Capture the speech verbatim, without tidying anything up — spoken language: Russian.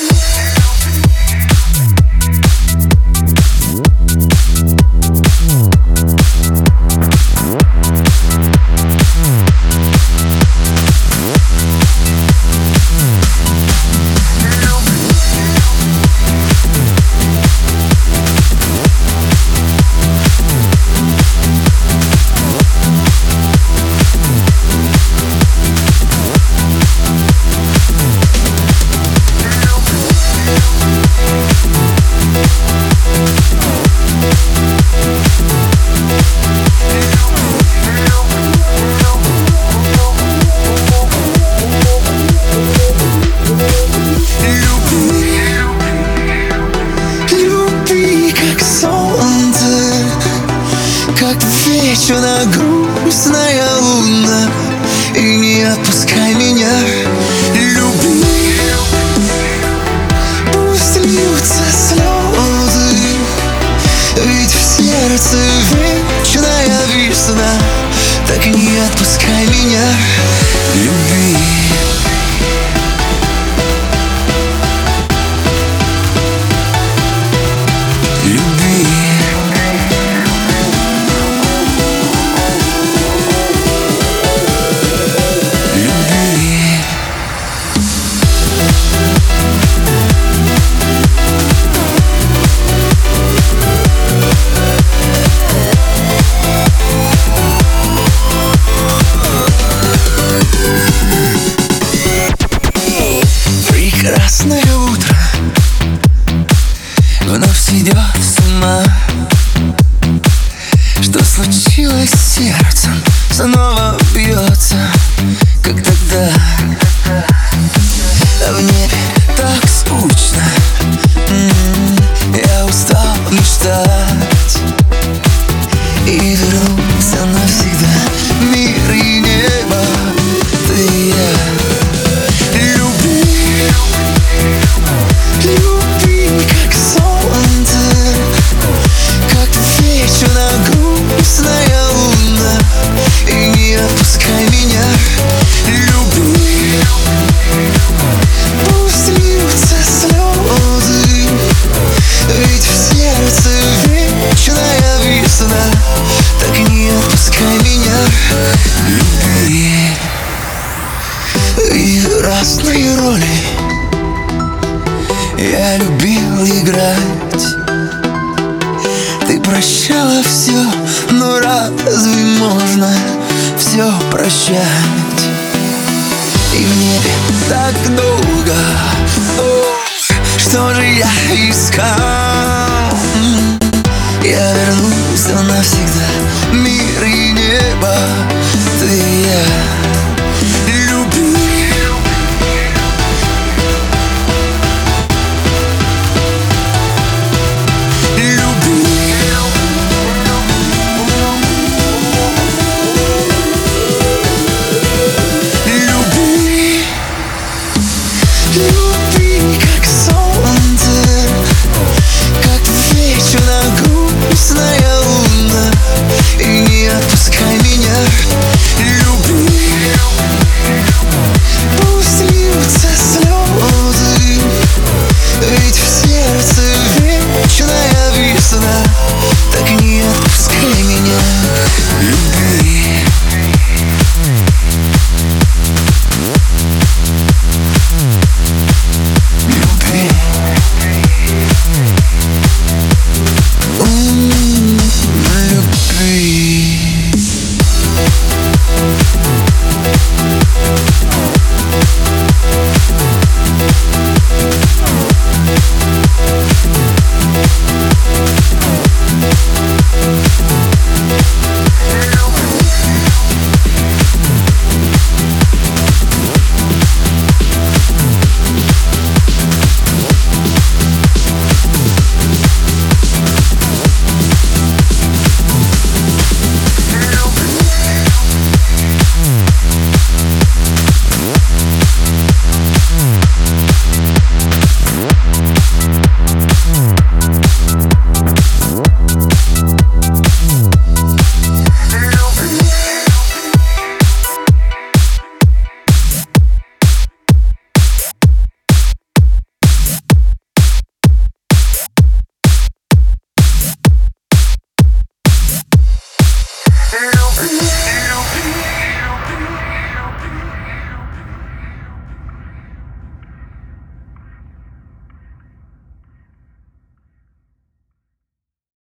Как вечна грустная луна, и не отпускай меня. Люби, пусть льются слезы, ведь в сердце вечная весна. Так и не отпускай меня. Люби. Прекрасное утро вновь сведет с ума. Что случилось с сердцем? Снова бьется, как тогда. А в небе так скучно. М-м, я устал мечтать и вернулся навсегда. Мир и небо, ты и я. Люби, как солнце, как вечна грустная луна, и не отпускай меня. Люби, пусть льются слезы, ведь в сердце вечная весна. Так и не отпускай меня. Люби. И разные роли я любил играть. Ты прощала все, но разве можно все прощать? И в небе так долго. О, что же я искал? Я вернулся навсегда. Мир и небо, ты и я.